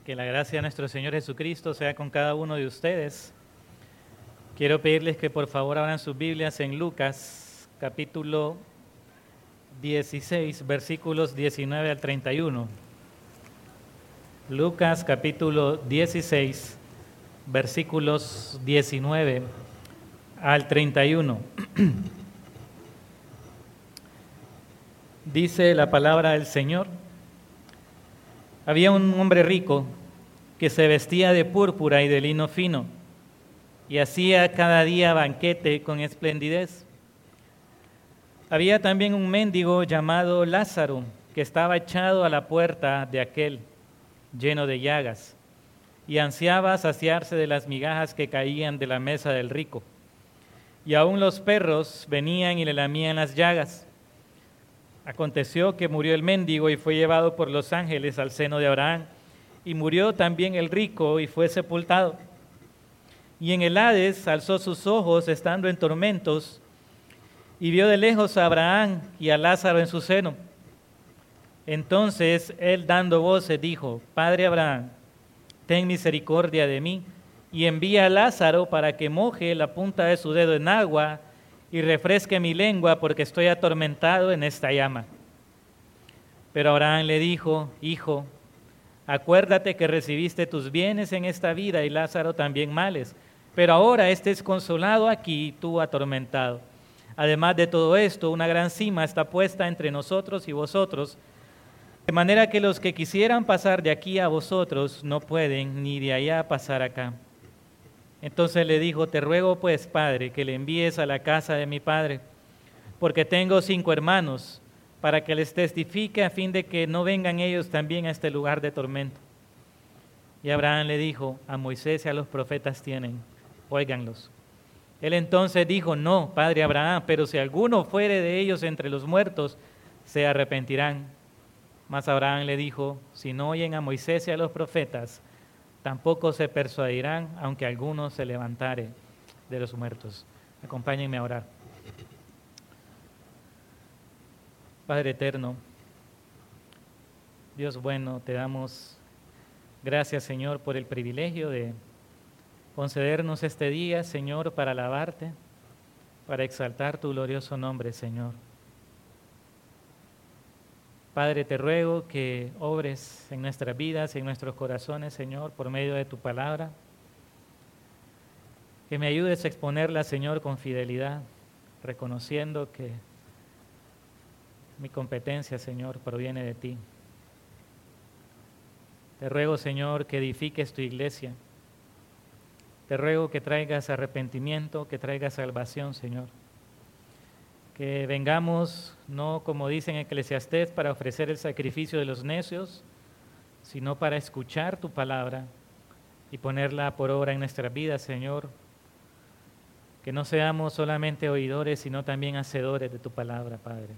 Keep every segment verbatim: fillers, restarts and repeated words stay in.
Que la gracia de nuestro Señor Jesucristo sea con cada uno de ustedes. Quiero pedirles que por favor abran sus Biblias en Lucas, capítulo dieciséis, versículos diecinueve al treinta y uno. Lucas, capítulo dieciséis, versículos diecinueve al treinta y uno. Dice la palabra del Señor: había un hombre rico que se vestía de púrpura y de lino fino y hacía cada día banquete con esplendidez. Había también un mendigo llamado Lázaro que estaba echado a la puerta de aquel, lleno de llagas, y ansiaba saciarse de las migajas que caían de la mesa del rico. Y aún los perros venían y le lamían las llagas. Aconteció que murió el mendigo y fue llevado por los ángeles al seno de Abraham, y murió también el rico y fue sepultado. Y en el Hades alzó sus ojos estando en tormentos, y vio de lejos a Abraham y a Lázaro en su seno. Entonces él, dando voces, dijo: Padre Abraham, ten misericordia de mí, y envía a Lázaro para que moje la punta de su dedo en agua y refresque mi lengua, porque estoy atormentado en esta llama. Pero Abraham le dijo: Hijo, acuérdate que recibiste tus bienes en esta vida y Lázaro también males, pero ahora éste es consolado aquí y tú atormentado. Además de todo esto, una gran sima está puesta entre nosotros y vosotros, de manera que los que quisieran pasar de aquí a vosotros no pueden, ni de allá pasar acá. Entonces le dijo: te ruego pues, Padre, que le envíes a la casa de mi padre, porque tengo cinco hermanos, para que les testifique a fin de que no vengan ellos también a este lugar de tormento. Y Abraham le dijo: a Moisés y a los profetas tienen, óiganlos. Él entonces dijo: no, Padre Abraham, pero si alguno fuere de ellos entre los muertos, se arrepentirán. Mas Abraham le dijo: si no oyen a Moisés y a los profetas, tampoco se persuadirán, aunque alguno se levantare de los muertos. Acompáñenme a orar. Padre eterno, Dios bueno, te damos gracias, Señor, por el privilegio de concedernos este día, Señor, para alabarte, para exaltar tu glorioso nombre, Señor. Padre, te ruego que obres en nuestras vidas y en nuestros corazones, Señor, por medio de tu palabra. Que me ayudes a exponerla, Señor, con fidelidad, reconociendo que mi competencia, Señor, proviene de ti. Te ruego, Señor, que edifiques tu iglesia. Te ruego que traigas arrepentimiento, que traigas salvación, Señor. Que vengamos, no como dice en Eclesiastés, para ofrecer el sacrificio de los necios, sino para escuchar tu palabra y ponerla por obra en nuestras vidas, Señor. Que no seamos solamente oidores, sino también hacedores de tu palabra, Padre.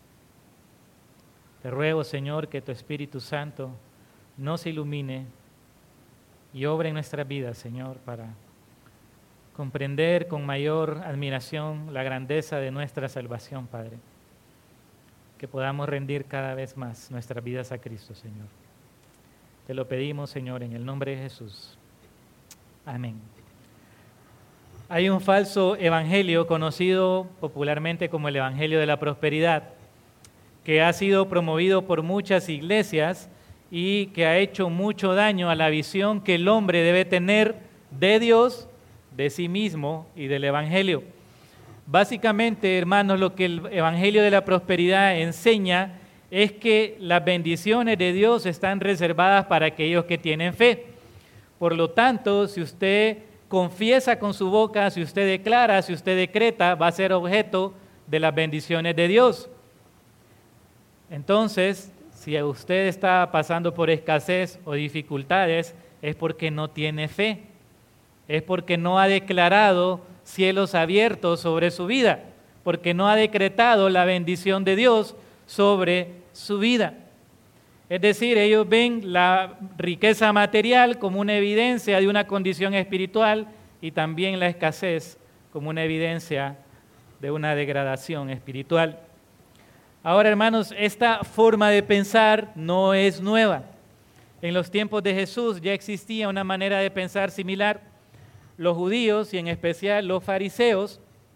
Te ruego, Señor, que tu Espíritu Santo nos ilumine y obre en nuestras vidas, Señor, para comprender con mayor admiración la grandeza de nuestra salvación, Padre. Que podamos rendir cada vez más nuestras vidas a Cristo, Señor. Te lo pedimos, Señor, en el nombre de Jesús. Amén. Hay un falso evangelio conocido popularmente como el Evangelio de la Prosperidad, que ha sido promovido por muchas iglesias y que ha hecho mucho daño a la visión que el hombre debe tener de Dios, de sí mismo y del Evangelio. Básicamente, hermanos, lo que el Evangelio de la Prosperidad enseña es que las bendiciones de Dios están reservadas para aquellos que tienen fe. Por lo tanto, si usted confiesa con su boca, si usted declara, si usted decreta, va a ser objeto de las bendiciones de Dios. Entonces, si usted está pasando por escasez o dificultades, es porque no tiene fe. Es porque no ha declarado cielos abiertos sobre su vida, porque no ha decretado la bendición de Dios sobre su vida. Es decir, ellos ven la riqueza material como una evidencia de una condición espiritual y también la escasez como una evidencia de una degradación espiritual. Ahora, hermanos, esta forma de pensar no es nueva. En los tiempos de Jesús ya existía una manera de pensar similar. Los judíos, y en especial los fariseos,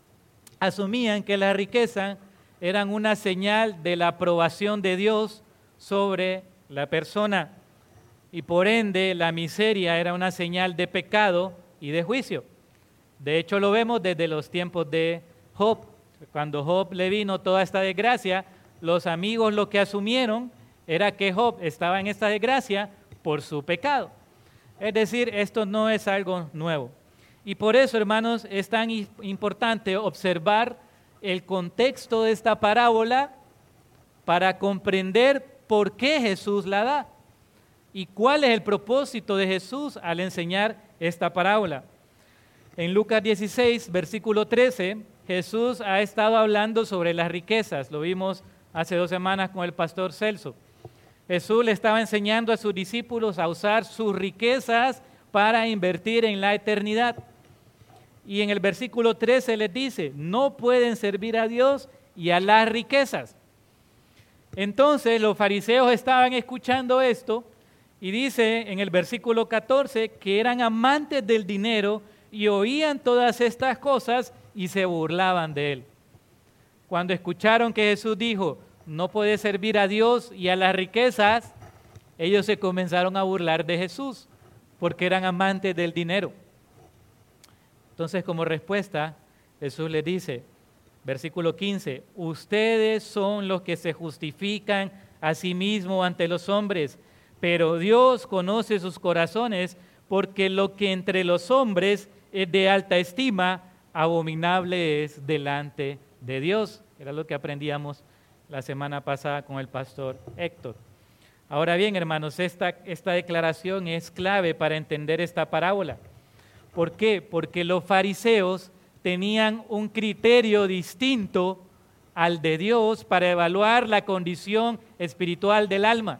asumían que la riqueza eran una señal de la aprobación de Dios sobre la persona, y por ende la miseria era una señal de pecado y de juicio. De hecho, lo vemos desde los tiempos de Job. Cuando Job le vino toda esta desgracia, los amigos lo que asumieron era que Job estaba en esta desgracia por su pecado. Es decir, esto no es algo nuevo. Y por eso, hermanos, es tan importante observar el contexto de esta parábola para comprender por qué Jesús la da y cuál es el propósito de Jesús al enseñar esta parábola. En Lucas dieciséis, versículo trece, Jesús ha estado hablando sobre las riquezas. Lo vimos hace dos semanas con el pastor Celso. Jesús le estaba enseñando a sus discípulos a usar sus riquezas para invertir en la eternidad. Y en el versículo trece les dice, no pueden servir a Dios y a las riquezas. Entonces los fariseos estaban escuchando esto y dice en el versículo catorce que eran amantes del dinero y oían todas estas cosas y se burlaban de él. Cuando escucharon que Jesús dijo, no puede servir a Dios y a las riquezas, ellos se comenzaron a burlar de Jesús porque eran amantes del dinero. Entonces, como respuesta, Jesús les dice, versículo quince, ustedes son los que se justifican a sí mismos ante los hombres, pero Dios conoce sus corazones, porque lo que entre los hombres es de alta estima, abominable es delante de Dios. Era lo que aprendíamos la semana pasada con el pastor Héctor. Ahora bien, hermanos, esta, esta declaración es clave para entender esta parábola. ¿Por qué? Porque los fariseos tenían un criterio distinto al de Dios para evaluar la condición espiritual del alma.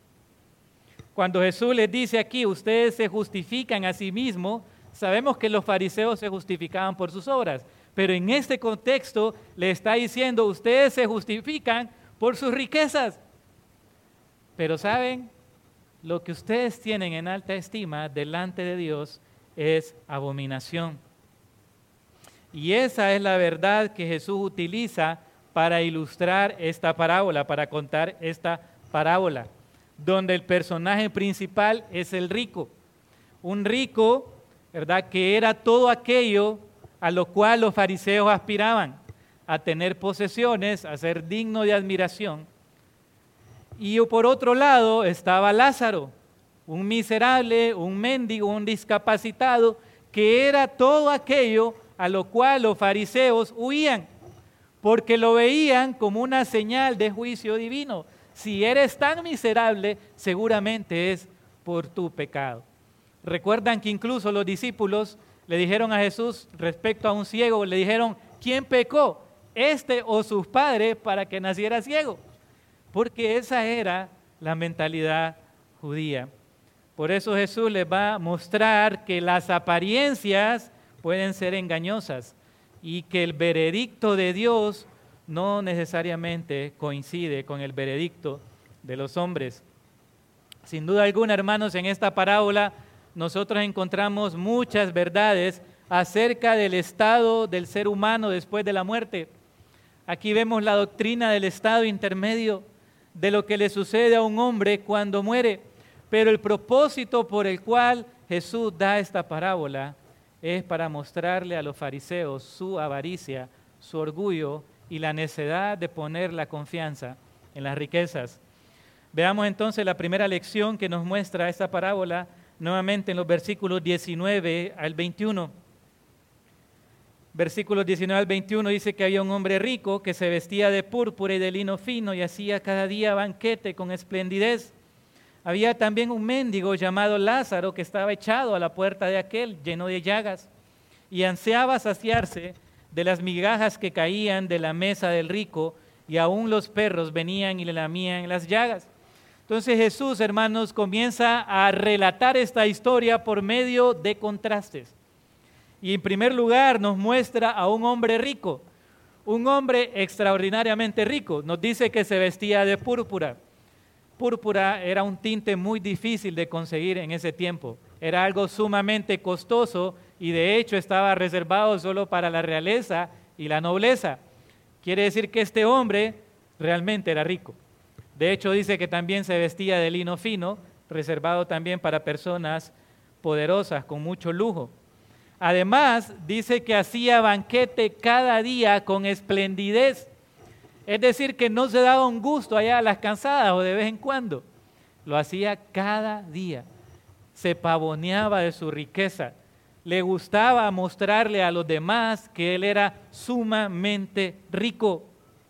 Cuando Jesús les dice aquí, ustedes se justifican a sí mismos, sabemos que los fariseos se justificaban por sus obras, pero en este contexto le está diciendo, ustedes se justifican por sus riquezas. Pero ¿saben? Lo que ustedes tienen en alta estima delante de Dios es abominación. Y esa es la verdad que Jesús utiliza para ilustrar esta parábola, para contar esta parábola, donde el personaje principal es el rico. Un rico, ¿verdad?, que era todo aquello a lo cual los fariseos aspiraban, a tener posesiones, a ser digno de admiración. Y por otro lado estaba Lázaro, un miserable, un mendigo, un discapacitado, que era todo aquello a lo cual los fariseos huían, porque lo veían como una señal de juicio divino. Si eres tan miserable, seguramente es por tu pecado. Recuerdan que incluso los discípulos le dijeron a Jesús respecto a un ciego, le dijeron, ¿quién pecó? ¿Este o sus padres para que naciera ciego? Porque esa era la mentalidad judía. Por eso Jesús les va a mostrar que las apariencias pueden ser engañosas y que el veredicto de Dios no necesariamente coincide con el veredicto de los hombres. Sin duda alguna, hermanos, en esta parábola nosotros encontramos muchas verdades acerca del estado del ser humano después de la muerte. Aquí vemos la doctrina del estado intermedio, de lo que le sucede a un hombre cuando muere. Pero el propósito por el cual Jesús da esta parábola es para mostrarle a los fariseos su avaricia, su orgullo y la necedad de poner la confianza en las riquezas. Veamos entonces la primera lección que nos muestra esta parábola, nuevamente en los versículos diecinueve al veintiuno. Versículos diecinueve al veintiuno dice que había un hombre rico que se vestía de púrpura y de lino fino y hacía cada día banquete con esplendidez. Había también un mendigo llamado Lázaro que estaba echado a la puerta de aquel, lleno de llagas, y ansiaba saciarse de las migajas que caían de la mesa del rico, y aún los perros venían y le lamían las llagas. Entonces Jesús, hermanos, comienza a relatar esta historia por medio de contrastes. Y en primer lugar nos muestra a un hombre rico, un hombre extraordinariamente rico. Nos dice que se vestía de púrpura. Púrpura era un tinte muy difícil de conseguir en ese tiempo. Era algo sumamente costoso y de hecho estaba reservado solo para la realeza y la nobleza. Quiere decir que este hombre realmente era rico. De hecho dice que también se vestía de lino fino, reservado también para personas poderosas, con mucho lujo. Además, dice que hacía banquete cada día con esplendidez. Es decir, que no se daba un gusto allá a las cansadas o de vez en cuando. Lo hacía cada día. Se pavoneaba de su riqueza. Le gustaba mostrarle a los demás que él era sumamente rico.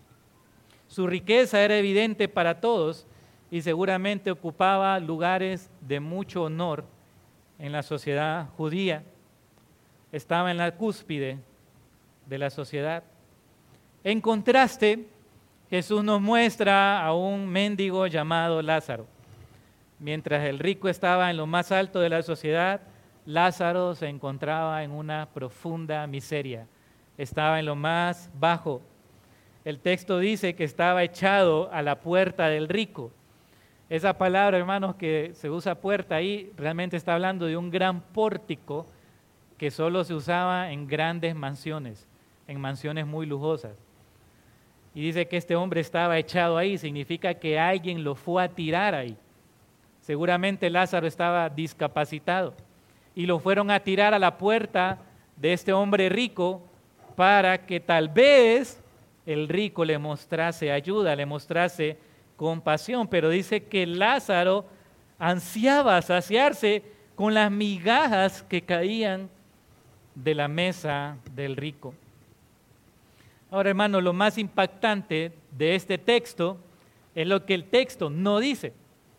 Su riqueza era evidente para todos y seguramente ocupaba lugares de mucho honor en la sociedad judía. Estaba en la cúspide de la sociedad. En contraste, Jesús nos muestra a un mendigo llamado Lázaro. Mientras el rico estaba en lo más alto de la sociedad, Lázaro se encontraba en una profunda miseria. Estaba en lo más bajo. El texto dice que estaba echado a la puerta del rico. Esa palabra, hermanos, que se usa puerta ahí, realmente está hablando de un gran pórtico que solo se usaba en grandes mansiones, en mansiones muy lujosas. Y dice que este hombre estaba echado ahí, significa que alguien lo fue a tirar ahí. Seguramente Lázaro estaba discapacitado y lo fueron a tirar a la puerta de este hombre rico para que tal vez el rico le mostrase ayuda, le mostrase compasión. Pero dice que Lázaro ansiaba saciarse con las migajas que caían de la mesa del rico. Ahora, hermano, lo más impactante de este texto es lo que el texto no dice.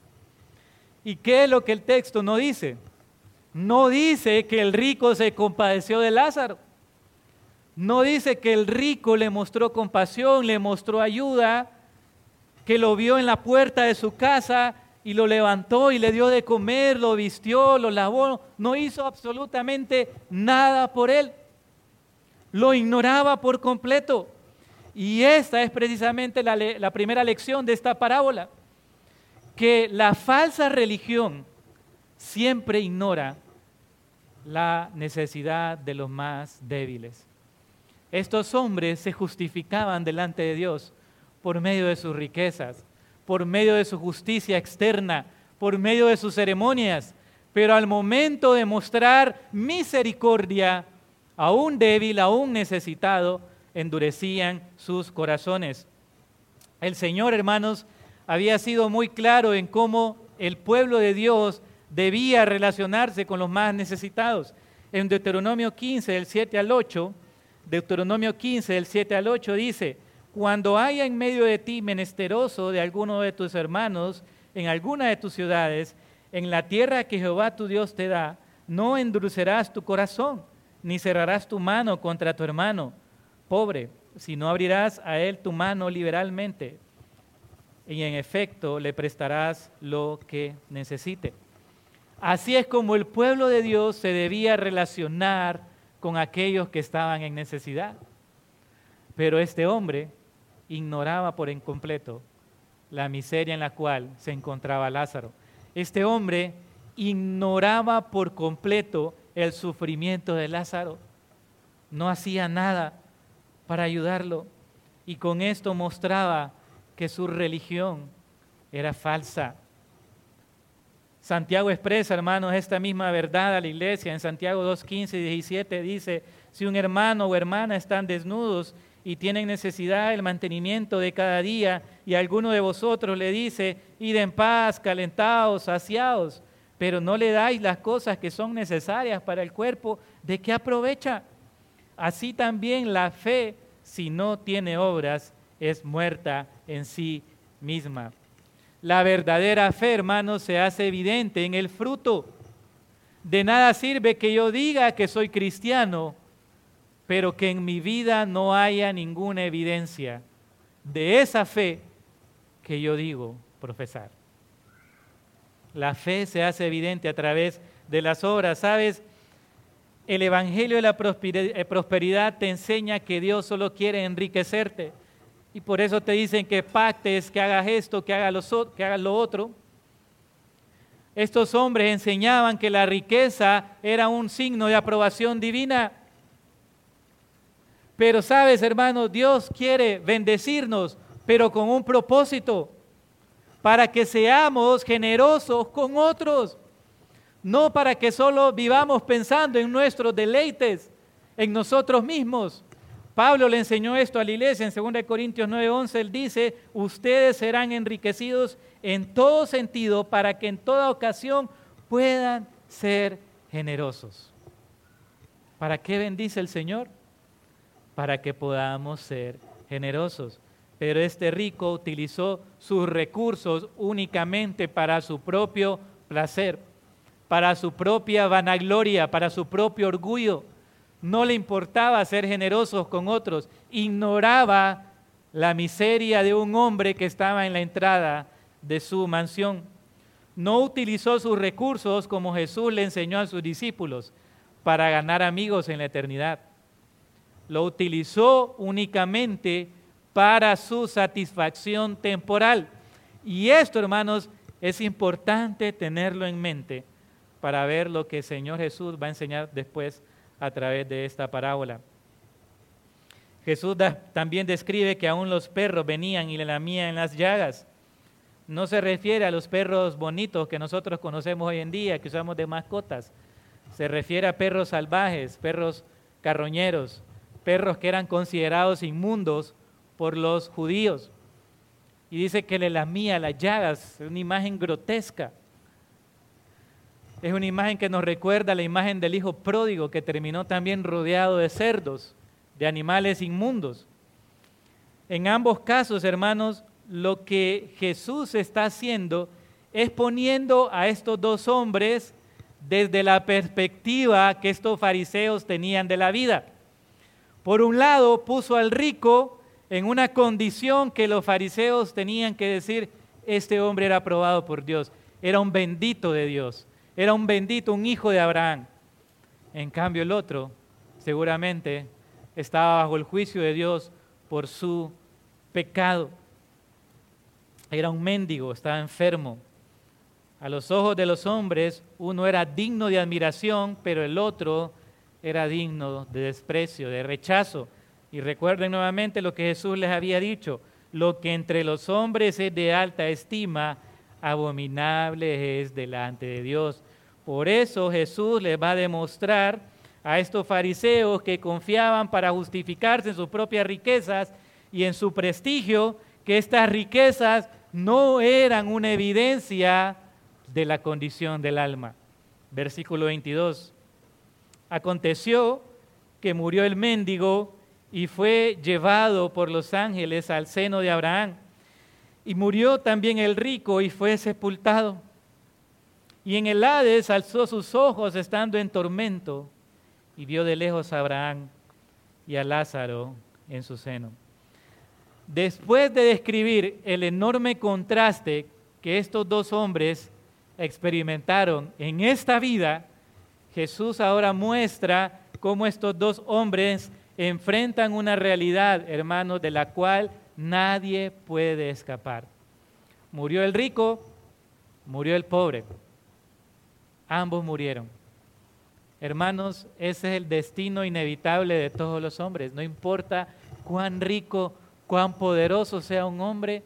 ¿Y qué es lo que el texto no dice? No dice que el rico se compadeció de Lázaro. No dice que el rico le mostró compasión, le mostró ayuda, que lo vio en la puerta de su casa y lo levantó y le dio de comer, lo vistió, lo lavó. No hizo absolutamente nada por él. Lo ignoraba por completo. Y esta es precisamente la, la primera lección de esta parábola, que la falsa religión siempre ignora la necesidad de los más débiles. Estos hombres se justificaban delante de Dios por medio de sus riquezas, por medio de su justicia externa, por medio de sus ceremonias, pero al momento de mostrar misericordia a un débil, a un necesitado, endurecían sus corazones. El Señor, hermanos, había sido muy claro en cómo el pueblo de Dios debía relacionarse con los más necesitados. En Deuteronomio quince, del siete al ocho, Deuteronomio quince, del siete al ocho dice: cuando haya en medio de ti menesteroso de alguno de tus hermanos, en alguna de tus ciudades, en la tierra que Jehová tu Dios te da, no endurecerás tu corazón, ni cerrarás tu mano contra tu hermano pobre, sino abrirás a él tu mano liberalmente, y en efecto le prestarás lo que necesite. Así es como el pueblo de Dios se debía relacionar con aquellos que estaban en necesidad. Pero este hombre ignoraba por completo la miseria en la cual se encontraba Lázaro. Este hombre ignoraba por completo el sufrimiento de Lázaro. No hacía nada para ayudarlo y con esto mostraba que su religión era falsa. Santiago expresa, hermanos, esta misma verdad a la iglesia. En Santiago dos, quince y diecisiete dice: si un hermano o hermana están desnudos y tienen necesidad del mantenimiento de cada día, y alguno de vosotros le dice: id en paz, calentaos, saciaos, pero no le dais las cosas que son necesarias para el cuerpo, ¿de qué aprovecha? Así también la fe, si no tiene obras, es muerta en sí misma. La verdadera fe, hermanos, se hace evidente en el fruto. De nada sirve que yo diga que soy cristiano, pero que en mi vida no haya ninguna evidencia de esa fe que yo digo profesar. La fe se hace evidente a través de las obras. ¿Sabes? El Evangelio de la prosperidad te enseña que Dios solo quiere enriquecerte. Y por eso te dicen que pactes, que hagas esto, que hagas, lo, que hagas lo otro. Estos hombres enseñaban que la riqueza era un signo de aprobación divina. Pero sabes, hermanos, Dios quiere bendecirnos, pero con un propósito, para que seamos generosos con otros, no para que solo vivamos pensando en nuestros deleites, en nosotros mismos. Pablo le enseñó esto a la iglesia en segunda Corintios nueve once, él dice, ustedes serán enriquecidos en todo sentido para que en toda ocasión puedan ser generosos. ¿Para qué bendice el Señor? Para que podamos ser generosos. Pero este rico utilizó sus recursos únicamente para su propio placer, para su propia vanagloria, para su propio orgullo. No le importaba ser generosos con otros, ignoraba la miseria de un hombre que estaba en la entrada de su mansión. No utilizó sus recursos como Jesús le enseñó a sus discípulos para ganar amigos en la eternidad. Lo utilizó únicamente para su satisfacción temporal. Y esto, hermanos, es importante tenerlo en mente para ver lo que el Señor Jesús va a enseñar después a través de esta parábola. Jesús da, también describe que aún los perros venían y le lamían las llagas. No se refiere a los perros bonitos que nosotros conocemos hoy en día, que usamos de mascotas. Se refiere a perros salvajes, perros carroñeros, perros que eran considerados inmundos por los judíos. Y dice que le lamía las llagas, es una imagen grotesca. Es una imagen que nos recuerda la imagen del hijo pródigo que terminó también rodeado de cerdos, de animales inmundos. En ambos casos, hermanos, lo que Jesús está haciendo es poniendo a estos dos hombres desde la perspectiva que estos fariseos tenían de la vida. Por un lado, puso al rico en una condición que los fariseos tenían que decir, este hombre era aprobado por Dios, era un bendito de Dios. Era un bendito, un hijo de Abraham. En cambio el otro seguramente estaba bajo el juicio de Dios por su pecado. Era un mendigo, estaba enfermo. A los ojos de los hombres uno era digno de admiración, pero el otro era digno de desprecio, de rechazo. Y recuerden nuevamente lo que Jesús les había dicho, lo que entre los hombres es de alta estima, abominable es delante de Dios. Por eso Jesús les va a demostrar a estos fariseos que confiaban para justificarse en sus propias riquezas y en su prestigio, que estas riquezas no eran una evidencia de la condición del alma. Versículo veintidós. Aconteció que murió el mendigo y fue llevado por los ángeles al seno de Abraham. Y murió también el rico y fue sepultado. Y en el Hades alzó sus ojos estando en tormento y vio de lejos a Abraham y a Lázaro en su seno. Después de describir el enorme contraste que estos dos hombres experimentaron en esta vida, Jesús ahora muestra cómo estos dos hombres enfrentan una realidad, hermanos, de la cual nadie puede escapar. Murió el rico, murió el pobre. Ambos murieron. Hermanos, ese es el destino inevitable de todos los hombres. No importa cuán rico, cuán poderoso sea un hombre,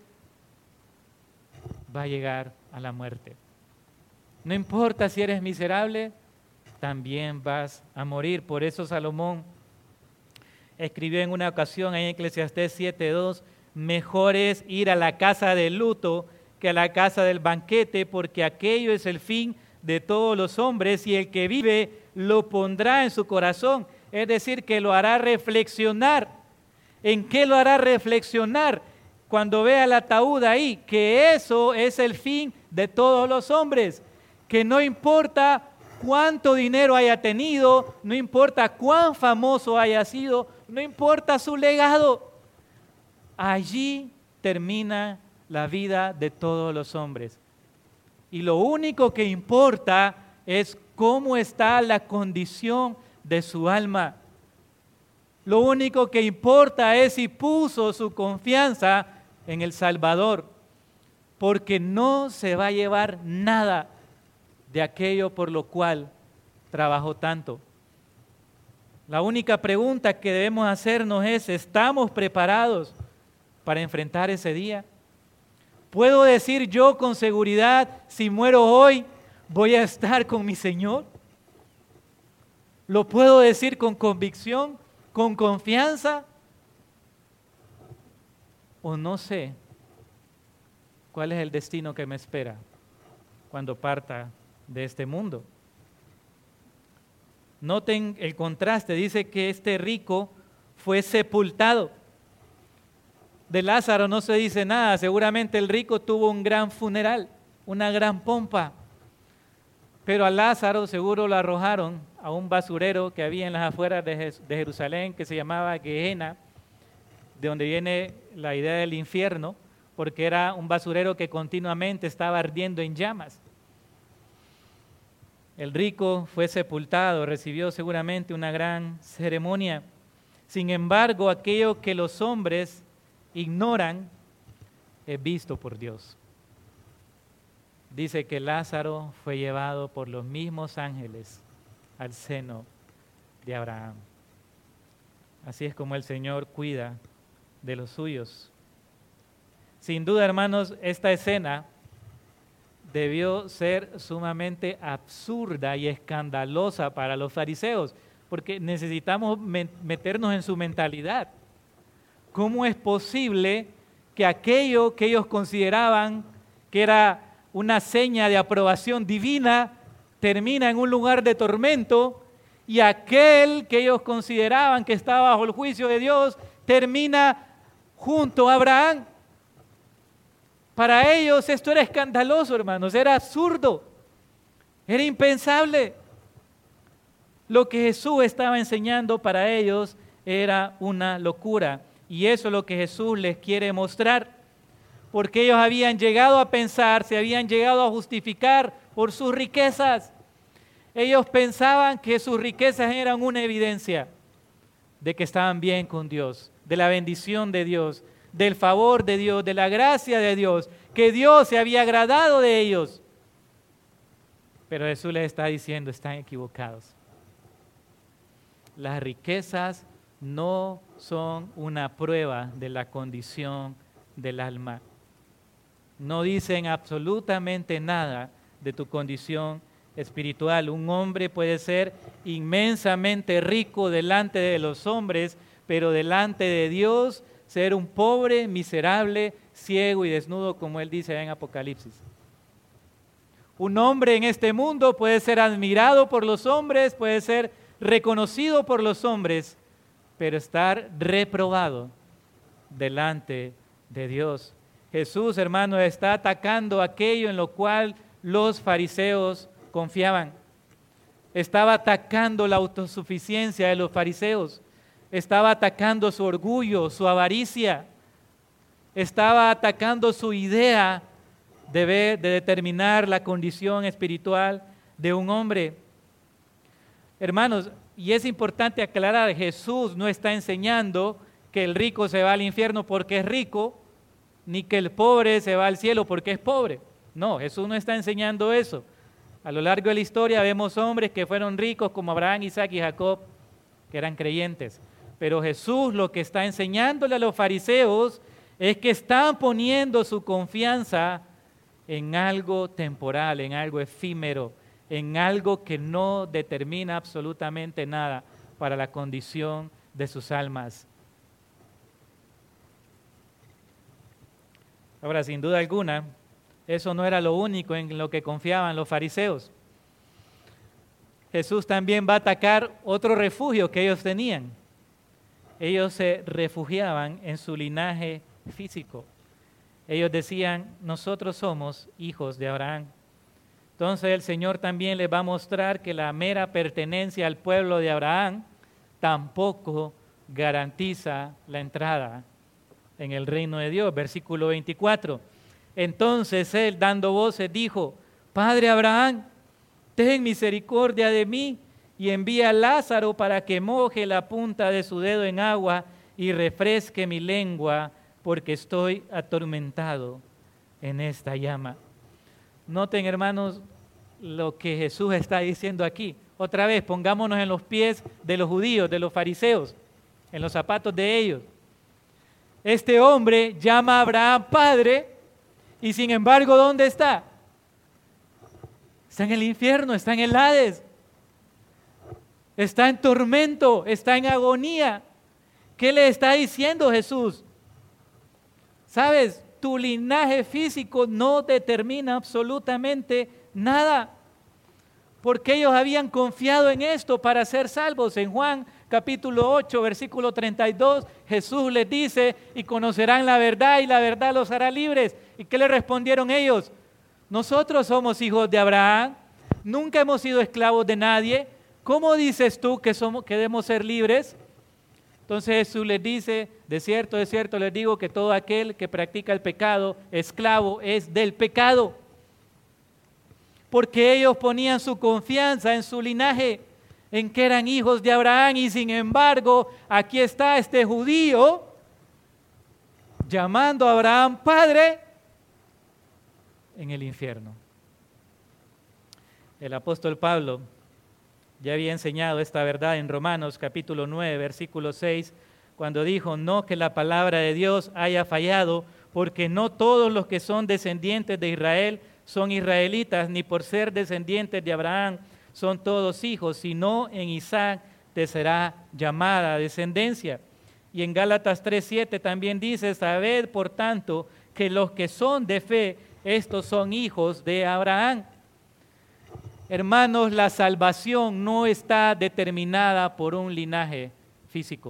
va a llegar a la muerte. No importa si eres miserable, también vas a morir. Por eso Salomón escribió en una ocasión en Eclesiastés siete dos, mejor es ir a la casa del luto que a la casa del banquete, porque aquello es el fin de todos los hombres y el que vive lo pondrá en su corazón, es decir, que lo hará reflexionar. ¿En qué lo hará reflexionar? Cuando vea el ataúd ahí, que eso es el fin de todos los hombres, que no importa cuánto dinero haya tenido, no importa cuán famoso haya sido, no importa su legado, allí termina la vida de todos los hombres. Y lo único que importa es cómo está la condición de su alma. Lo único que importa es si puso su confianza en el Salvador, porque no se va a llevar nada de aquello por lo cual trabajó tanto. La única pregunta que debemos hacernos es, ¿estamos preparados para enfrentar ese día? ¿Puedo decir yo con seguridad, si muero hoy, voy a estar con mi Señor? ¿Lo puedo decir con convicción, con confianza? ¿O no sé cuál es el destino que me espera cuando parta de este mundo? Noten el contraste, dice que este rico fue sepultado. De Lázaro no se dice nada, seguramente el rico tuvo un gran funeral, una gran pompa, pero a Lázaro seguro lo arrojaron a un basurero que había en las afueras de Jerusalén que se llamaba Gehenna, de donde viene la idea del infierno, porque era un basurero que continuamente estaba ardiendo en llamas. El rico fue sepultado, recibió seguramente una gran ceremonia. Sin embargo, aquello que los hombres ignoran es visto por Dios. Dice que Lázaro fue llevado por los mismos ángeles al seno de Abraham. Así es como el Señor cuida de los suyos. Sin duda, hermanos, esta escena debió ser sumamente absurda y escandalosa para los fariseos, porque necesitamos meternos en su mentalidad. ¿Cómo es posible que aquello que ellos consideraban que era una seña de aprobación divina termina en un lugar de tormento, y aquel que ellos consideraban que estaba bajo el juicio de Dios termina junto a Abraham? Para ellos esto era escandaloso, hermanos, era absurdo, era impensable. Lo que Jesús estaba enseñando para ellos era una locura, y eso es lo que Jesús les quiere mostrar, porque ellos habían llegado a pensar, se habían llegado a justificar por sus riquezas. Ellos pensaban que sus riquezas eran una evidencia de que estaban bien con Dios, de la bendición de Dios, del favor de Dios, de la gracia de Dios, que Dios se había agradado de ellos. Pero Jesús les está diciendo, están equivocados. Las riquezas no son una prueba de la condición del alma. No dicen absolutamente nada de tu condición espiritual. Un hombre puede ser inmensamente rico delante de los hombres, pero delante de Dios ser un pobre, miserable, ciego y desnudo, como él dice en Apocalipsis. Un hombre en este mundo puede ser admirado por los hombres, puede ser reconocido por los hombres, pero estar reprobado delante de Dios. Jesús, hermano, está atacando aquello en lo cual los fariseos confiaban. Estaba atacando la autosuficiencia de los fariseos. Estaba atacando su orgullo, su avaricia. Estaba atacando su idea de ver, de determinar la condición espiritual de un hombre. Hermanos, y es importante aclarar, Jesús no está enseñando que el rico se va al infierno porque es rico, ni que el pobre se va al cielo porque es pobre. No, Jesús no está enseñando eso. A lo largo de la historia vemos hombres que fueron ricos como Abraham, Isaac y Jacob, que eran creyentes. Pero Jesús lo que está enseñándole a los fariseos es que están poniendo su confianza en algo temporal, en algo efímero, en algo que no determina absolutamente nada para la condición de sus almas. Ahora, sin duda alguna, eso no era lo único en lo que confiaban los fariseos. Jesús también va a atacar otro refugio que ellos tenían. Ellos se refugiaban en su linaje físico. Ellos decían, nosotros somos hijos de Abraham. Entonces el Señor también les va a mostrar que la mera pertenencia al pueblo de Abraham tampoco garantiza la entrada en el reino de Dios. Versículo veinticuatro. Entonces él, dando voces, dijo, Padre Abraham, ten misericordia de mí y envía a Lázaro para que moje la punta de su dedo en agua y refresque mi lengua, porque estoy atormentado en esta llama. Noten, hermanos, lo que Jesús está diciendo aquí. Otra vez, pongámonos en los pies de los judíos, de los fariseos, en los zapatos de ellos. Este hombre llama a Abraham padre y sin embargo, ¿dónde está? Está en el infierno, está en el Hades. Está en tormento, está en agonía. ¿Qué le está diciendo Jesús? ¿Sabes? Tu linaje físico no determina absolutamente nada, porque ellos habían confiado en esto para ser salvos. En Juan capítulo ocho, versículo treinta y dos, Jesús les dice, y conocerán la verdad, y la verdad los hará libres. ¿Y qué le respondieron ellos? Nosotros somos hijos de Abraham, nunca hemos sido esclavos de nadie. ¿Cómo dices tú que, somos, que debemos ser libres? Entonces Jesús les dice, de cierto, de cierto les digo que todo aquel que practica el pecado, esclavo es del pecado. Porque ellos ponían su confianza en su linaje, en que eran hijos de Abraham, y sin embargo, aquí está este judío llamando a Abraham padre en el infierno. El apóstol Pablo ya había enseñado esta verdad en Romanos capítulo nueve, versículo seis, cuando dijo, no que la palabra de Dios haya fallado, porque no todos los que son descendientes de Israel son israelitas, ni por ser descendientes de Abraham son todos hijos, sino en Isaac te será llamada descendencia. Y en Gálatas tres siete también dice, sabed por tanto que los que son de fe, estos son hijos de Abraham. Hermanos, la salvación no está determinada por un linaje físico.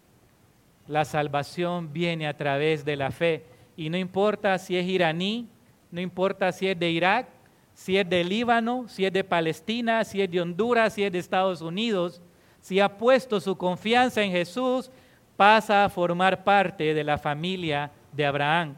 La salvación viene a través de la fe. Y no importa si es iraní, no importa si es de Irak, si es de Líbano, si es de Palestina, si es de Honduras, si es de Estados Unidos, si ha puesto su confianza en Jesús, pasa a formar parte de la familia de Abraham.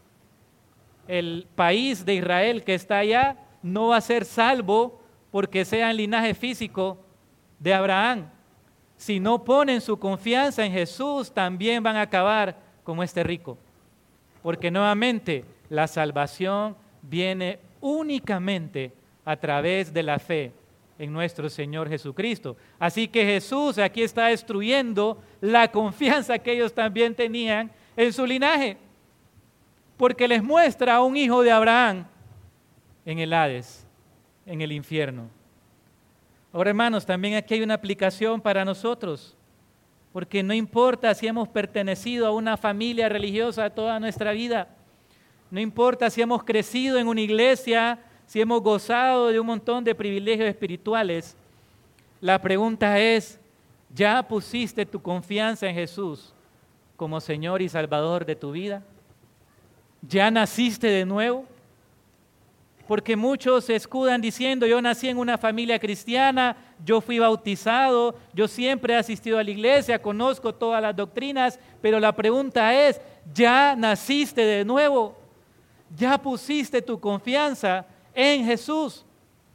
El país de Israel que está allá no va a ser salvo porque sea en linaje físico de Abraham. Si no ponen su confianza en Jesús, también van a acabar como este rico. Porque nuevamente la salvación viene únicamente a través de la fe en nuestro Señor Jesucristo. Así que Jesús aquí está destruyendo la confianza que ellos también tenían en su linaje, porque les muestra a un hijo de Abraham en el Hades, en el infierno. Ahora, hermanos, también aquí hay una aplicación para nosotros, porque no importa si hemos pertenecido a una familia religiosa toda nuestra vida, no importa si hemos crecido en una iglesia, si hemos gozado de un montón de privilegios espirituales, la pregunta es, ¿ya pusiste tu confianza en Jesús como Señor y Salvador de tu vida? ¿Ya naciste de nuevo? Porque muchos se escudan diciendo, yo nací en una familia cristiana, yo fui bautizado, yo siempre he asistido a la iglesia, conozco todas las doctrinas, pero la pregunta es, ¿ya naciste de nuevo? ¿Ya pusiste tu confianza en Jesús?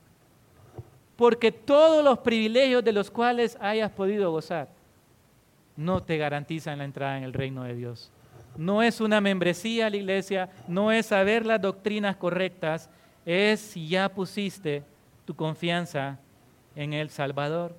Porque todos los privilegios de los cuales hayas podido gozar no te garantizan la entrada en el reino de Dios. No es una membresía a la iglesia, no es saber las doctrinas correctas, es si ya pusiste tu confianza en el Salvador.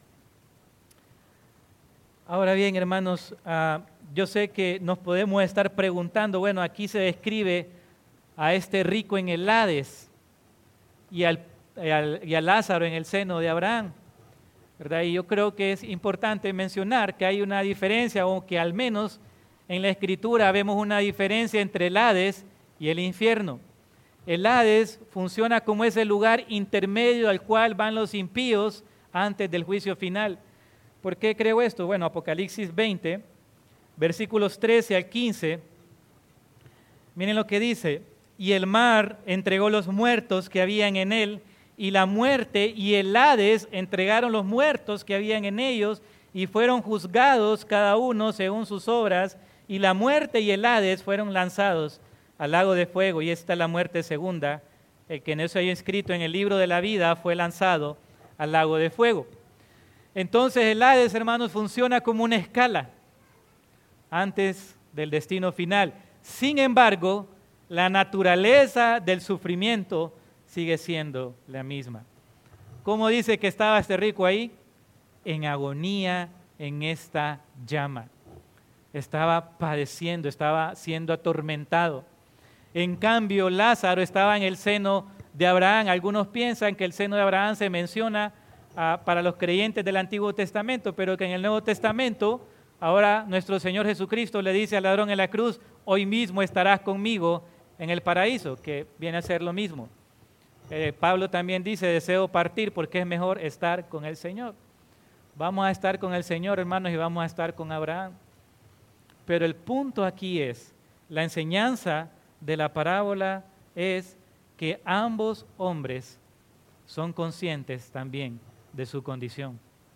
Ahora bien, hermanos, uh, yo sé que nos podemos estar preguntando, bueno, aquí se describe a este rico en el Hades y al, y al, y a Lázaro en el seno de Abraham, ¿verdad? Y yo creo que es importante mencionar que hay una diferencia, o que al menos en la Escritura vemos una diferencia entre el Hades y el infierno. El Hades funciona como ese lugar intermedio al cual van los impíos antes del juicio final. ¿Por qué creo esto? Bueno, Apocalipsis veinte, versículos trece al quince, miren lo que dice, y el mar entregó los muertos que habían en él, y la muerte y el Hades entregaron los muertos que habían en ellos, y fueron juzgados cada uno según sus obras, y la muerte y el Hades fueron lanzados al lago de fuego, y esta es la muerte segunda. El que no se haya inscrito en el libro de la vida fue lanzado al lago de fuego. Entonces el Hades, hermanos, funciona como una escala antes del destino final. Sin embargo, la naturaleza del sufrimiento sigue siendo la misma. ¿Cómo dice que estaba este rico ahí? En agonía en esta llama. Estaba padeciendo, estaba siendo atormentado. En cambio, Lázaro estaba en el seno de Abraham. Algunos piensan que el seno de Abraham se menciona uh, para los creyentes del Antiguo Testamento, pero que en el Nuevo Testamento, ahora nuestro Señor Jesucristo le dice al ladrón en la cruz, hoy mismo estarás conmigo en el paraíso, que viene a ser lo mismo. Eh, Pablo también dice, deseo partir porque es mejor estar con el Señor. Vamos a estar con el Señor, hermanos, y vamos a estar con Abraham. Pero el punto aquí es, la enseñanza de la parábola es que ambos hombres son conscientes también de su condición.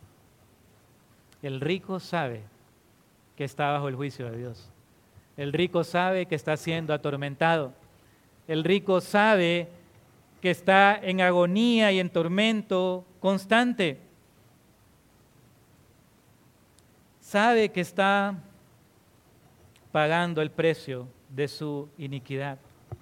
El rico sabe que está bajo el juicio de Dios. El rico sabe que está siendo atormentado. El rico sabe que está en agonía y en tormento constante. Sabe que está pagando el precio de su iniquidad.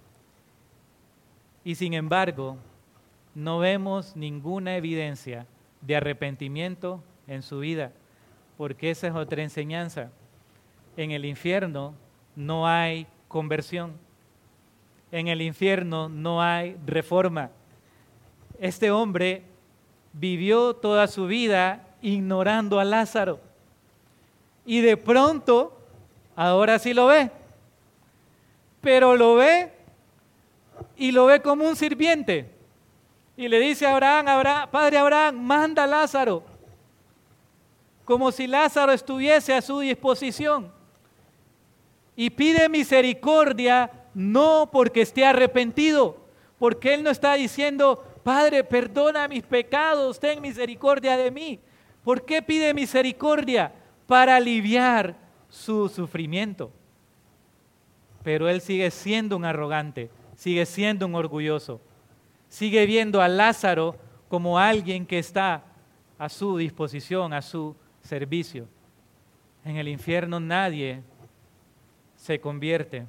Y sin embargo, no vemos ninguna evidencia de arrepentimiento en su vida, porque esa es otra enseñanza. En el infierno no hay conversión. En el infierno no hay reforma. Este hombre vivió toda su vida ignorando a Lázaro. Y de pronto, ahora sí lo ve. Pero lo ve y lo ve como un sirviente. Y le dice a Abraham, Abraham, Padre Abraham, manda a Lázaro. Como si Lázaro estuviese a su disposición. Y pide misericordia, no porque esté arrepentido, porque él no está diciendo, Padre, perdona mis pecados, ten misericordia de mí. ¿Por qué pide misericordia? Para aliviar su sufrimiento. Pero él sigue siendo un arrogante, sigue siendo un orgulloso, sigue viendo a Lázaro como alguien que está a su disposición, a su servicio. En el infierno nadie se convierte.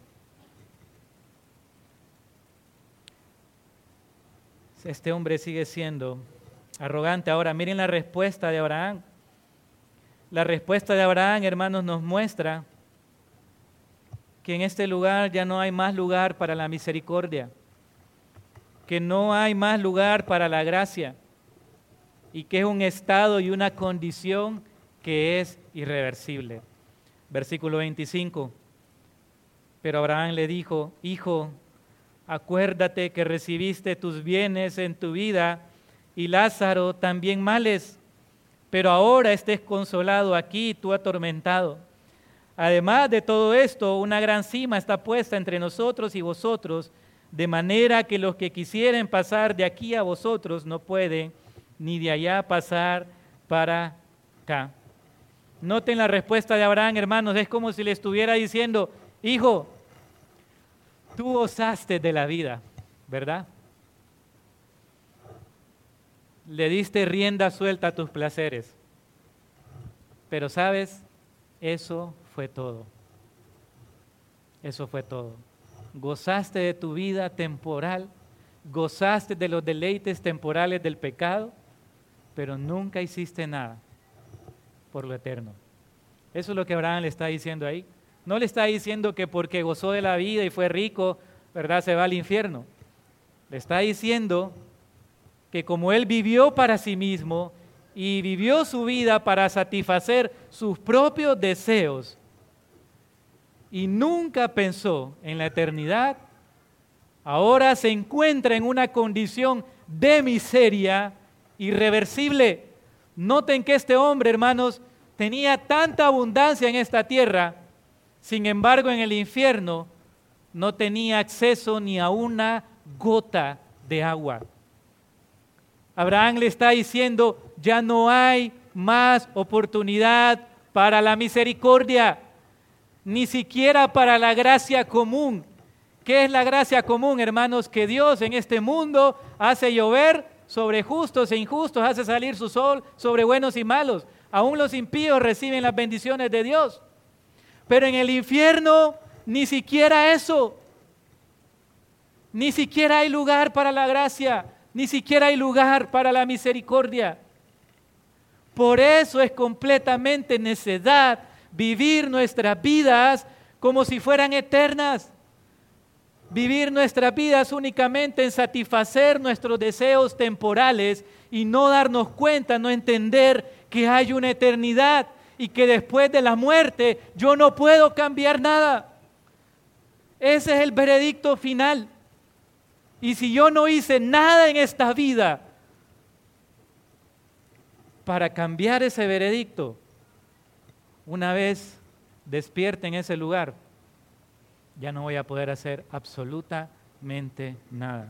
Este hombre sigue siendo arrogante. Ahora miren la respuesta de Abraham. La respuesta de Abraham, hermanos, nos muestra que en este lugar ya no hay más lugar para la misericordia, que no hay más lugar para la gracia y que es un estado y una condición que es irreversible. Versículo veinticinco. Pero Abraham le dijo, hijo, acuérdate que recibiste tus bienes en tu vida y Lázaro también males, pero ahora estés consolado aquí, tú atormentado. Además de todo esto, una gran cima está puesta entre nosotros y vosotros, de manera que los que quisieren pasar de aquí a vosotros no pueden, ni de allá pasar para acá. Noten la respuesta de Abraham, hermanos, es como si le estuviera diciendo, hijo, tú gozaste de la vida, ¿verdad? Le diste rienda suelta a tus placeres, pero ¿sabes? Eso fue todo. Eso fue todo. Gozaste de tu vida temporal, gozaste de los deleites temporales del pecado, pero nunca hiciste nada por lo eterno. Eso es lo que Abraham le está diciendo ahí. No le está diciendo que porque gozó de la vida y fue rico, ¿verdad?, se va al infierno. Le está diciendo que como él vivió para sí mismo y vivió su vida para satisfacer sus propios deseos y nunca pensó en la eternidad, ahora se encuentra en una condición de miseria irreversible. Noten que este hombre, hermanos, tenía tanta abundancia en esta tierra, sin embargo en el infierno no tenía acceso ni a una gota de agua. Abraham le está diciendo, ya no hay más oportunidad para la misericordia, ni siquiera para la gracia común. ¿Qué es la gracia común, hermanos? Que Dios en este mundo hace llover sobre justos e injustos hace salir su sol sobre buenos y malos. Aún los impíos reciben las bendiciones de Dios. Pero en el infierno ni siquiera eso. Ni siquiera hay lugar para la gracia, ni siquiera hay lugar para la misericordia. Por eso es completamente necedad vivir nuestras vidas como si fueran eternas. Vivir nuestras vidas únicamente en satisfacer nuestros deseos temporales y no darnos cuenta, no entender que hay una eternidad y que después de la muerte yo no puedo cambiar nada. Ese es el veredicto final. Y si yo no hice nada en esta vida para cambiar ese veredicto, una vez despierte en ese lugar, ya no voy a poder hacer absolutamente nada.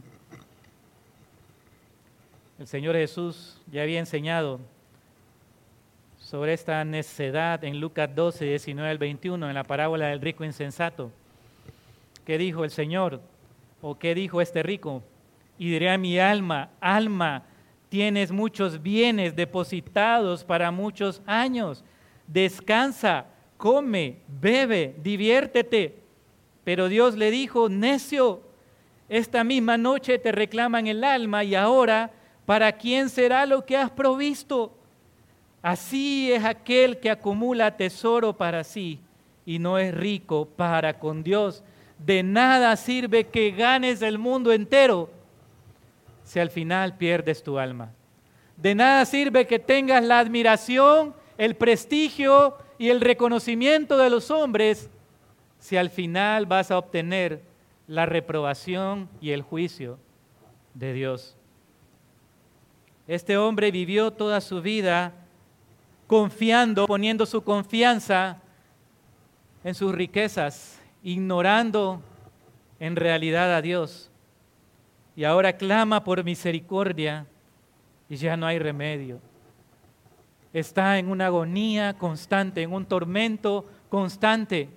El Señor Jesús ya había enseñado sobre esta necedad en Lucas doce, diecinueve al veintiuno, en la parábola del rico insensato. ¿Qué dijo el Señor? ¿O qué dijo este rico? Y diré a mi alma, alma, tienes muchos bienes depositados para muchos años. Descansa, come, bebe, diviértete. Pero Dios le dijo, necio, esta misma noche te reclaman el alma y ahora, ¿para quién será lo que has provisto? Así es aquel que acumula tesoro para sí y no es rico para con Dios. De nada sirve que ganes el mundo entero si al final pierdes tu alma. De nada sirve que tengas la admiración, el prestigio y el reconocimiento de los hombres si al final vas a obtener la reprobación y el juicio de Dios. Este hombre vivió toda su vida confiando, poniendo su confianza en sus riquezas, ignorando en realidad a Dios. Y ahora clama por misericordia y ya no hay remedio. Está en una agonía constante, en un tormento constante.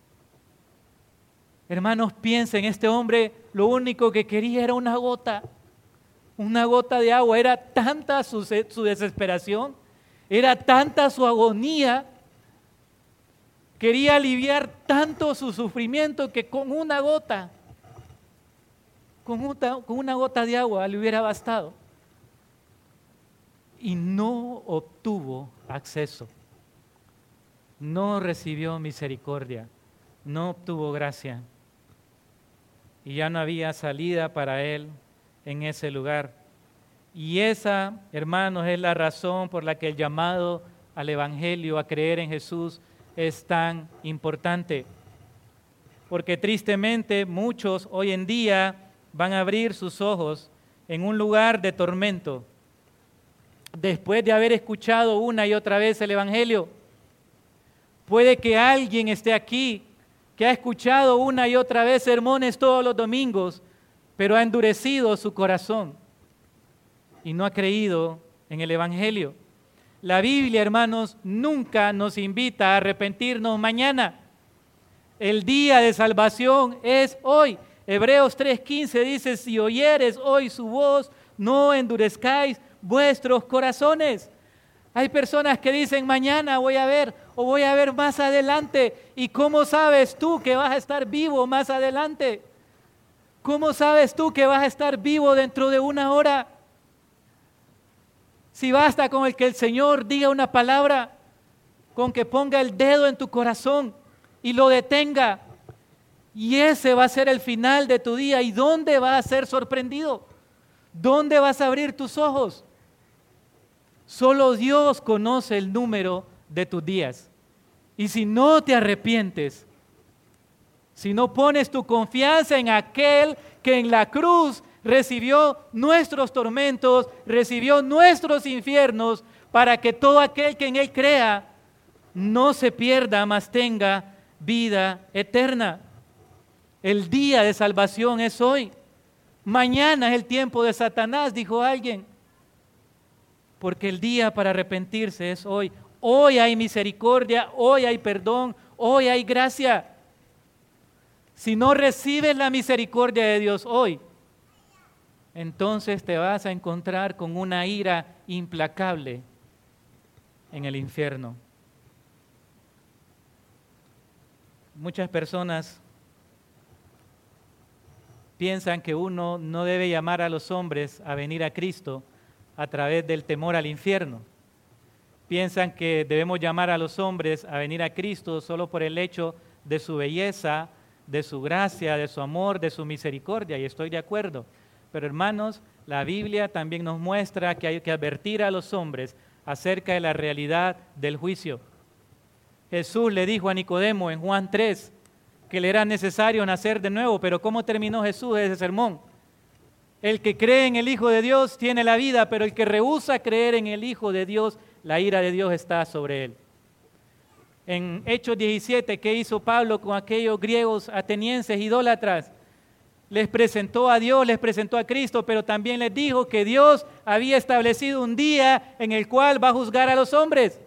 Hermanos, piensen, este hombre lo único que quería era una gota, una gota de agua. Era tanta su, su desesperación, era tanta su agonía, quería aliviar tanto su sufrimiento que con una gota, con una, con una gota de agua le hubiera bastado. Y no obtuvo acceso, no recibió misericordia, no obtuvo gracia. Y ya no había salida para él en ese lugar. Y esa, hermanos, es la razón por la que el llamado al Evangelio, a creer en Jesús, es tan importante. Porque tristemente muchos hoy en día van a abrir sus ojos en un lugar de tormento, después de haber escuchado una y otra vez el Evangelio. Puede que alguien esté aquí que ha escuchado una y otra vez sermones todos los domingos, pero ha endurecido su corazón y no ha creído en el Evangelio. La Biblia, hermanos, nunca nos invita a arrepentirnos mañana. El día de salvación es hoy. Hebreos tres quince dice, si oyeres hoy su voz, no endurezcáis vuestros corazones. Hay personas que dicen, mañana voy a ver, o voy a ver más adelante. ¿Y cómo sabes tú que vas a estar vivo más adelante? ¿Cómo sabes tú que vas a estar vivo dentro de una hora? Si basta con el que el Señor diga una palabra, con que ponga el dedo en tu corazón y lo detenga, y ese va a ser el final de tu día. ¿Y dónde vas a ser sorprendido? ¿Dónde vas a abrir tus ojos? Solo Dios conoce el número de tus días. Y si no te arrepientes, si no pones tu confianza en aquel que en la cruz recibió nuestros tormentos, recibió nuestros infiernos, para que todo aquel que en Él crea no se pierda, mas tenga vida eterna. El día de salvación es hoy. Mañana es el tiempo de Satanás, dijo alguien. Porque el día para arrepentirse es hoy. Hoy hay misericordia, hoy hay perdón, hoy hay gracia. Si no recibes la misericordia de Dios hoy, entonces te vas a encontrar con una ira implacable en el infierno. Muchas personas piensan que uno no debe llamar a los hombres a venir a Cristo a través del temor al infierno. Piensan que debemos llamar a los hombres a venir a Cristo solo por el hecho de su belleza, de su gracia, de su amor, de su misericordia, y estoy de acuerdo. Pero hermanos, la Biblia también nos muestra que hay que advertir a los hombres acerca de la realidad del juicio. Jesús le dijo a Nicodemo en Juan tres que le era necesario nacer de nuevo, pero ¿cómo terminó Jesús ese sermón? El que cree en el Hijo de Dios tiene la vida, pero el que rehúsa creer en el Hijo de Dios, la ira de Dios está sobre él. En Hechos diecisiete, ¿qué hizo Pablo con aquellos griegos atenienses idólatras? Les presentó a Dios, les presentó a Cristo, pero también les dijo que Dios había establecido un día en el cual va a juzgar a los hombres.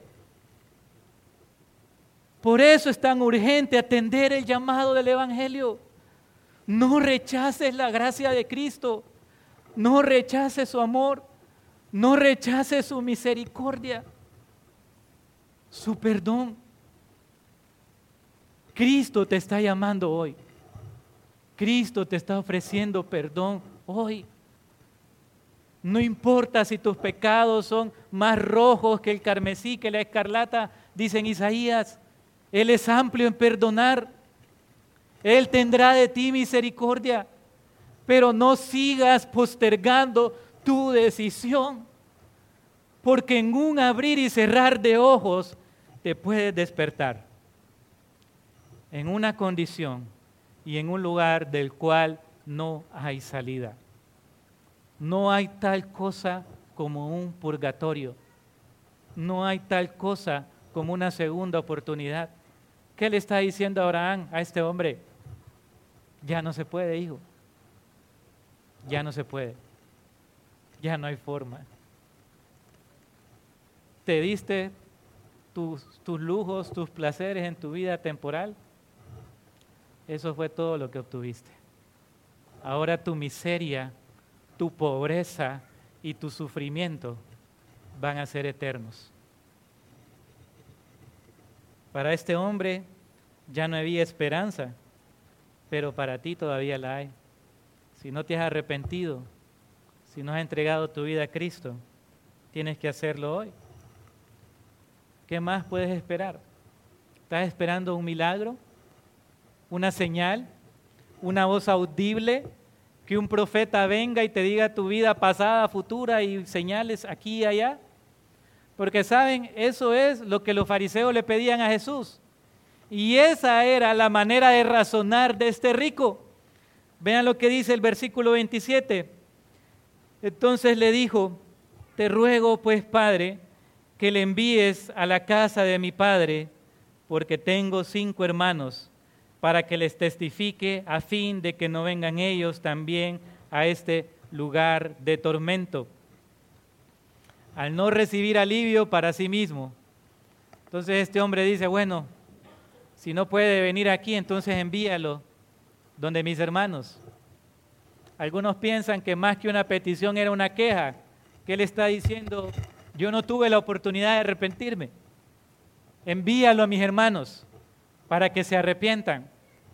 Por eso es tan urgente atender el llamado del Evangelio. No rechaces la gracia de Cristo, no rechaces su amor, no rechaces su misericordia, su perdón. Cristo te está llamando hoy. Cristo te está ofreciendo perdón hoy. No importa si tus pecados son más rojos que el carmesí, que la escarlata, dice en Isaías, Él es amplio en perdonar. Él tendrá de ti misericordia, pero no sigas postergando tu decisión, porque en un abrir y cerrar de ojos te puedes despertar en una condición y en un lugar del cual no hay salida. No hay tal cosa como un purgatorio. No hay tal cosa como una segunda oportunidad. ¿Qué le está diciendo Abraham a este hombre? Ya no se puede, hijo. Ya no se puede. Ya no hay forma. Te diste tus, tus lujos, tus placeres en tu vida temporal. Eso fue todo lo que obtuviste. Ahora tu miseria, tu pobreza y tu sufrimiento van a ser eternos. Para este hombre ya no había esperanza, pero para ti todavía la hay. Si no te has arrepentido, si no has entregado tu vida a Cristo, tienes que hacerlo hoy. ¿Qué más puedes esperar? ¿Estás esperando un milagro? ¿Una señal? ¿Una voz audible? ¿Que un profeta venga y te diga tu vida pasada, futura y señales aquí y allá? Porque saben, eso es lo que los fariseos le pedían a Jesús. Y esa era la manera de razonar de este rico. Vean lo que dice el versículo veintisiete. Entonces le dijo, te ruego pues, Padre, que le envíes a la casa de mi padre, porque tengo cinco hermanos, para que les testifique a fin de que no vengan ellos también a este lugar de tormento. Al no recibir alivio para sí mismo. Entonces este hombre dice, bueno, si no puede venir aquí, entonces envíalo donde mis hermanos. Algunos piensan que más que una petición era una queja, que él está diciendo, yo no tuve la oportunidad de arrepentirme. Envíalo a mis hermanos para que se arrepientan.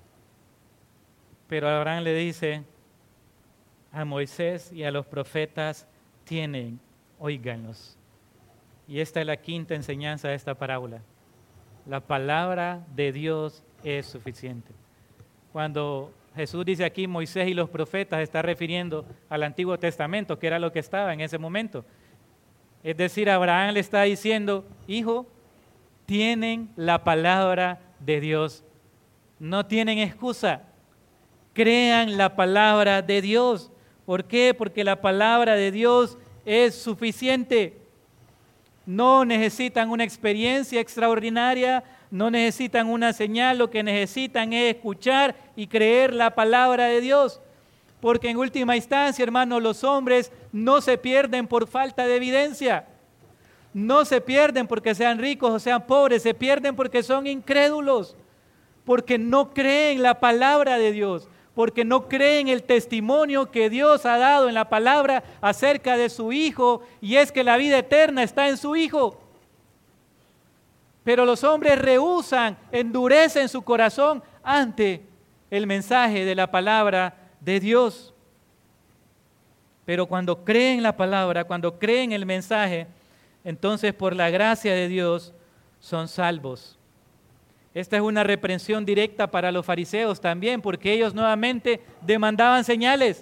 Pero Abraham le dice, a Moisés y a los profetas tienen, óiganlos. Y esta es la quinta enseñanza de esta parábola. La palabra de Dios es suficiente. Cuando Jesús dice aquí Moisés y los profetas, está refiriendo al Antiguo Testamento, que era lo que estaba en ese momento. Es decir, Abraham le está diciendo, hijo, tienen la palabra de Dios. No tienen excusa. Crean la palabra de Dios. ¿Por qué? Porque la palabra de Dios es suficiente. No necesitan una experiencia extraordinaria, no necesitan una señal, lo que necesitan es escuchar y creer la palabra de Dios. Porque en última instancia, hermanos, los hombres no se pierden por falta de evidencia. No se pierden porque sean ricos o sean pobres, se pierden porque son incrédulos, porque no creen la palabra de Dios, porque no creen el testimonio que Dios ha dado en la palabra acerca de su Hijo, y es que la vida eterna está en su Hijo. Pero los hombres rehúsan, endurecen su corazón ante el mensaje de la palabra de Dios. Pero cuando creen la palabra, cuando creen el mensaje, entonces por la gracia de Dios son salvos. Esta es una reprensión directa para los fariseos también, porque ellos nuevamente demandaban señales.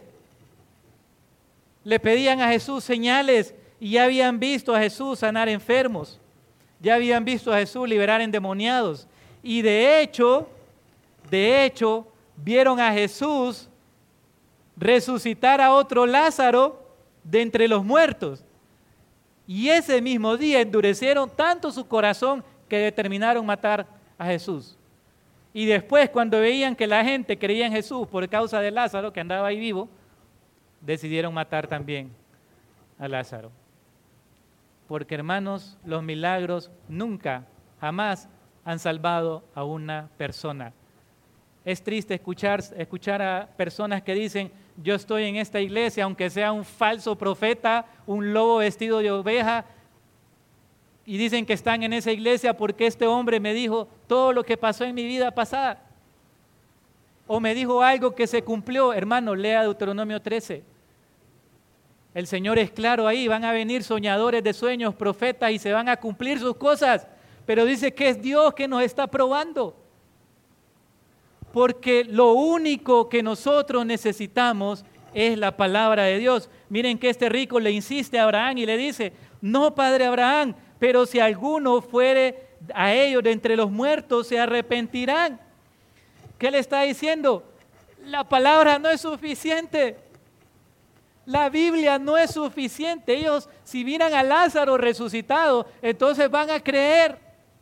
Le pedían a Jesús señales y ya habían visto a Jesús sanar enfermos, ya habían visto a Jesús liberar endemoniados. Y de hecho, de hecho, vieron a Jesús resucitar a otro Lázaro de entre los muertos. Y ese mismo día endurecieron tanto su corazón que determinaron matar a Jesús. Y después, cuando veían que la gente creía en Jesús por causa de Lázaro, que andaba ahí vivo, decidieron matar también a Lázaro. Porque, hermanos, los milagros nunca, jamás han salvado a una persona. Es triste escuchar, escuchar a personas que dicen: yo estoy en esta iglesia, aunque sea un falso profeta, un lobo vestido de oveja, y dicen que están en esa iglesia porque este hombre me dijo todo lo que pasó en mi vida pasada, o me dijo algo que se cumplió. Hermano, lea Deuteronomio trece. El Señor es claro ahí: van a venir soñadores de sueños, profetas, y se van a cumplir sus cosas, pero dice que es Dios que nos está probando. Porque lo único que nosotros necesitamos es la palabra de Dios. Miren que este rico le insiste a Abraham y le dice: no, padre Abraham, pero si alguno fuere a ellos de entre los muertos, se arrepentirán. ¿Qué le está diciendo? La palabra no es suficiente. La Biblia no es suficiente. Ellos, si miran a Lázaro resucitado, entonces van a creer.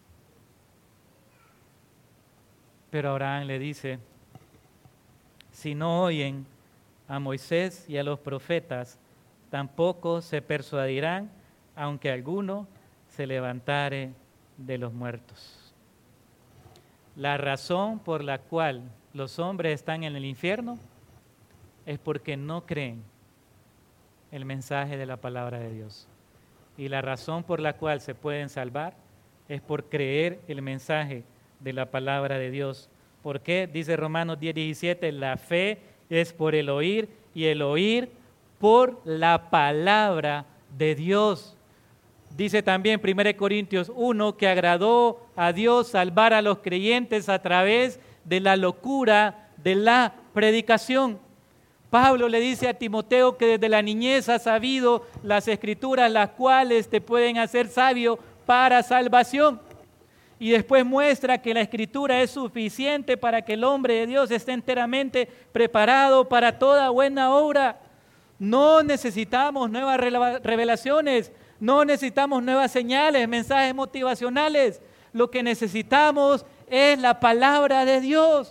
Pero Abraham le dice: si no oyen a Moisés y a los profetas, tampoco se persuadirán, aunque alguno se levantare de los muertos. La razón por la cual los hombres están en el infierno es porque no creen el mensaje de la palabra de Dios. Y la razón por la cual se pueden salvar es por creer el mensaje de la palabra de Dios. ¿Por qué? Dice Romanos diez diecisiete, la fe es por el oír y el oír por la palabra de Dios. Dice también primera Corintios uno que agradó a Dios salvar a los creyentes a través de la locura de la predicación. Pablo le dice a Timoteo que desde la niñez ha sabido las escrituras, las cuales te pueden hacer sabio para salvación. Y después muestra que la escritura es suficiente para que el hombre de Dios esté enteramente preparado para toda buena obra. No necesitamos nuevas revelaciones, no necesitamos nuevas señales, mensajes motivacionales. Lo que necesitamos es la palabra de Dios.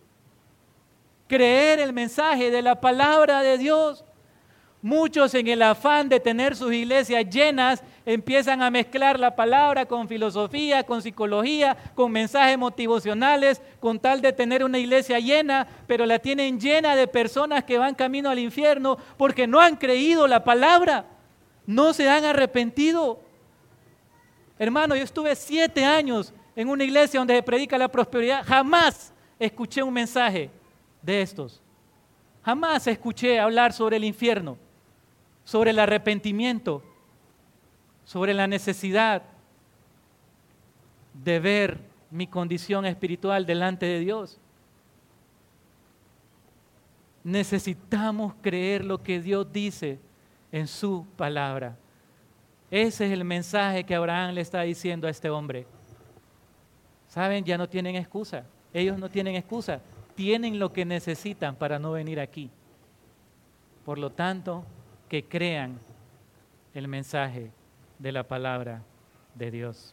Creer el mensaje de la palabra de Dios. Muchos, en el afán de tener sus iglesias llenas, empiezan a mezclar la palabra con filosofía, con psicología, con mensajes motivacionales, con tal de tener una iglesia llena, pero la tienen llena de personas que van camino al infierno porque no han creído la palabra, no se han arrepentido. Hermano, yo estuve siete años en una iglesia donde se predica la prosperidad, jamás escuché un mensaje de estos, jamás escuché hablar sobre el infierno, sobre el arrepentimiento, sobre la necesidad de ver mi condición espiritual delante de Dios. Necesitamos creer lo que Dios dice en su palabra. Ese es el mensaje que Abraham le está diciendo a este hombre. ¿Saben? Ya no tienen excusa. Ellos no tienen excusa. Tienen lo que necesitan para no venir aquí. Por lo tanto, que crean el mensaje de la palabra de Dios.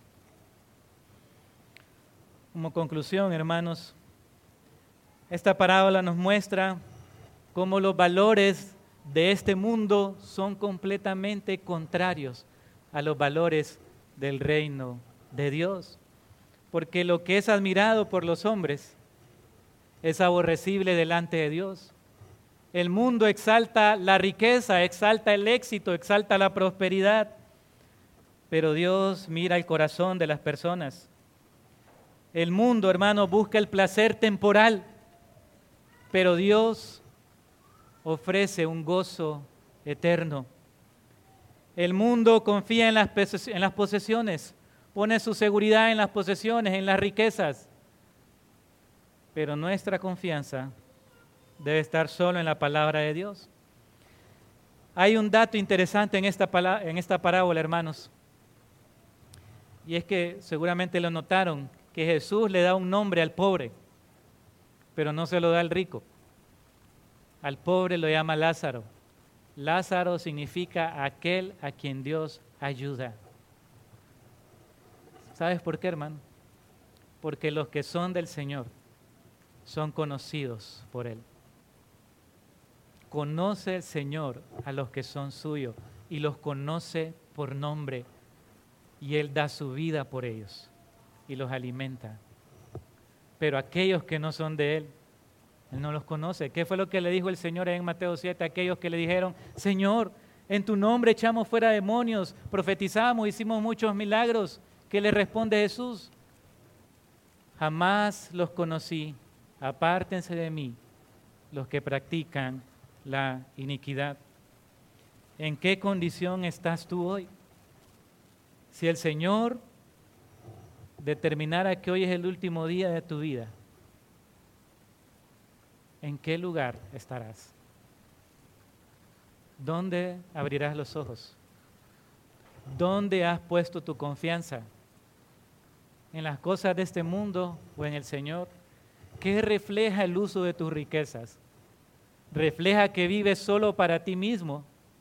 Como conclusión, hermanos, esta parábola nos muestra cómo los valores de este mundo son completamente contrarios a los valores del reino de Dios. Porque lo que es admirado por los hombres es aborrecible delante de Dios. El mundo exalta la riqueza, exalta el éxito, exalta la prosperidad, pero Dios mira el corazón de las personas. El mundo, hermano, busca el placer temporal, pero Dios ofrece un gozo eterno. El mundo confía en las, en las posesiones, pone su seguridad en las posesiones, en las riquezas, pero nuestra confianza debe estar solo en la palabra de Dios. Hay un dato interesante en esta, en esta parábola, hermanos, y es que seguramente lo notaron, que Jesús le da un nombre al pobre, pero no se lo da al rico. Al pobre lo llama Lázaro. Lázaro significa aquel a quien Dios ayuda. ¿Sabes por qué, hermano? Porque los que son del Señor son conocidos por Él. Conoce el Señor a los que son suyos y los conoce por nombre, y Él da su vida por ellos y los alimenta. Pero aquellos que no son de Él, Él no los conoce. ¿Qué fue lo que le dijo el Señor en Mateo siete a aquellos que le dijeron: Señor, en tu nombre echamos fuera demonios, profetizamos, hicimos muchos milagros? ¿Qué le responde Jesús? Jamás los conocí, apártense de mí los que practican la iniquidad. ¿En qué condición estás tú hoy? Si el Señor determinara que hoy es el último día de tu vida, ¿en qué lugar estarás? ¿Dónde abrirás los ojos? ¿Dónde has puesto tu confianza? ¿En las cosas de este mundo o en el Señor? ¿Qué refleja el uso de tus riquezas? ¿Refleja que vives solo para ti mismo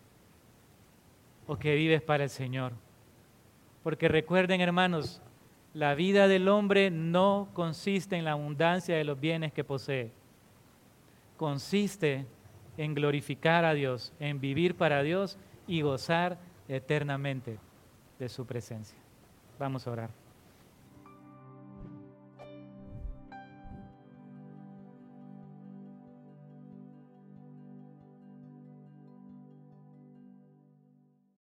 o que vives para el Señor? Porque recuerden, hermanos, la vida del hombre no consiste en la abundancia de los bienes que posee. Consiste en glorificar a Dios, en vivir para Dios y gozar eternamente de su presencia. Vamos a orar.